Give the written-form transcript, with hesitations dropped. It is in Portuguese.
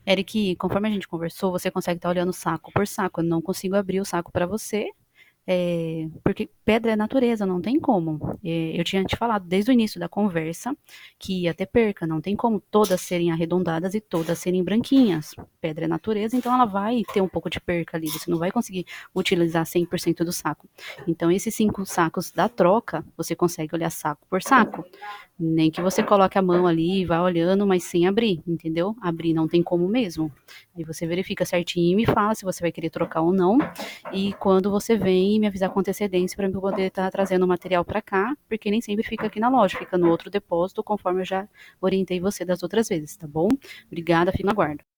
Eric, conforme a gente conversou, você consegue estar olhando saco por saco. Eu não consigo abrir o saco para você, porque pedra é natureza, não tem como. Eu tinha te falado desde o início da conversa que ia ter perca, não tem como todas serem arredondadas e todas serem branquinhas. Pedra é natureza, então ela vai ter um pouco de perca ali, você não vai conseguir utilizar 100% do saco. Então, esses 5 sacos da troca, você consegue olhar saco por saco. Nem que você coloque a mão ali e vá olhando, mas sem abrir, entendeu? Abrir não tem como mesmo. Aí você verifica certinho e me fala se você vai querer trocar ou não. E quando você vem, me avisar com antecedência para eu poder estar trazendo o material para cá, porque nem sempre fica aqui na loja, fica no outro depósito, conforme eu já orientei você das outras vezes, tá bom? Obrigada, fico no aguardo.